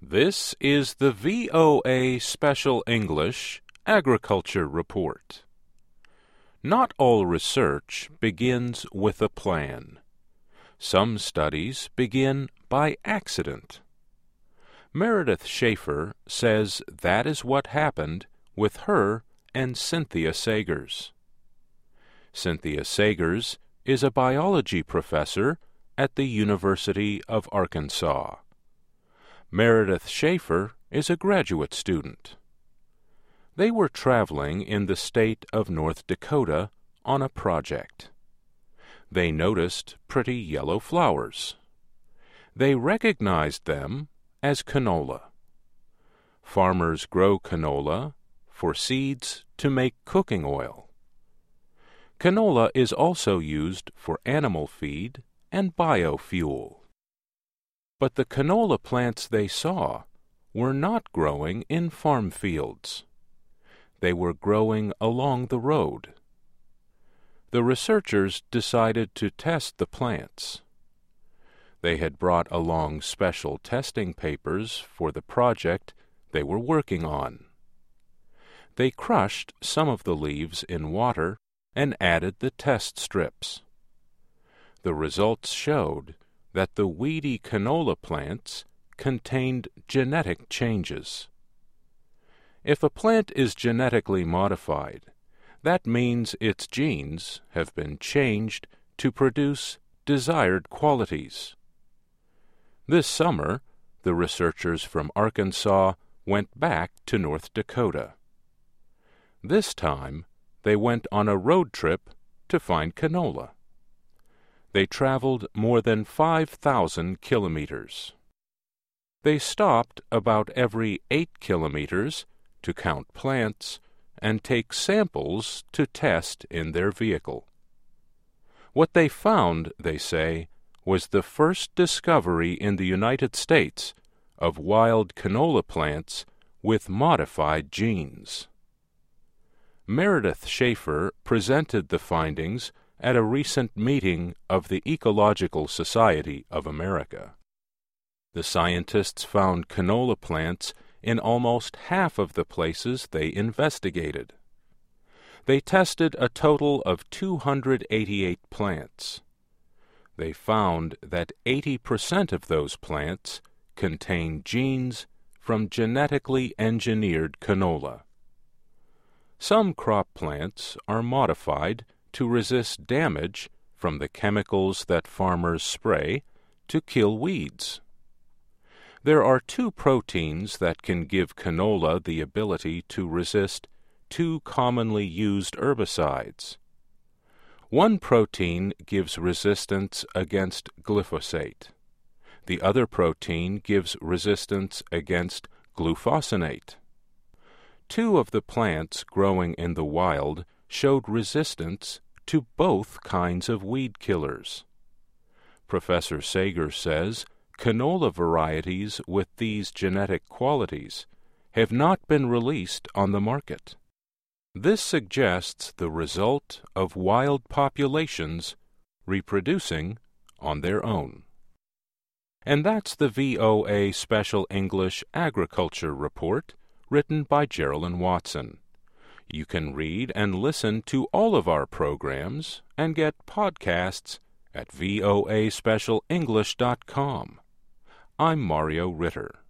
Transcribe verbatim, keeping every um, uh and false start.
This is the V O A Special English Agriculture Report. Not all research begins with a plan. Some studies begin by accident. Meredith Schaefer says that is what happened with her and Cynthia Sagers. Cynthia Sagers is a biology professor at the University of Arkansas. Meredith Schaefer is a graduate student. They were traveling in the state of North Dakota on a project. They noticed pretty yellow flowers. They recognized them as canola. Farmers grow canola for seeds to make cooking oil. Canola is also used for animal feed and biofuel. But the canola plants they saw were not growing in farm fields. They were growing along the road. The researchers decided to test the plants. They had brought along special testing papers for the project they were working on. They crushed some of the leaves in water and added the test strips. The results showed that the weedy canola plants contained genetic changes. If a plant is genetically modified, that means its genes have been changed to produce desired qualities. This summer, the researchers from Arkansas went back to North Dakota. This time, they went on a road trip to find canola. They traveled more than five thousand kilometers. They stopped about every eight kilometers to count plants and take samples to test in their vehicle. What they found, they say, was the first discovery in the United States of wild canola plants with modified genes. Meredith Schaefer presented the findings at a recent meeting of the Ecological Society of America. The scientists found canola plants in almost half of the places they investigated. They tested a total of two hundred eighty-eight plants. They found that eighty percent of those plants contain genes from genetically engineered canola. Some crop plants are modified to resist damage from the chemicals that farmers spray to kill weeds. There are two proteins that can give canola the ability to resist two commonly used herbicides. One protein gives resistance against glyphosate. The other protein gives resistance against glufosinate. Two of the plants growing in the wild showed resistance to both kinds of weed killers. Professor Sagers says canola varieties with these genetic qualities have not been released on the market. This suggests the result of wild populations reproducing on their own. And that's the V O A Special English Agriculture Report, written by Geraldine Watson. You can read and listen to all of our programs and get podcasts at voa special english dot com. I'm Mario Ritter.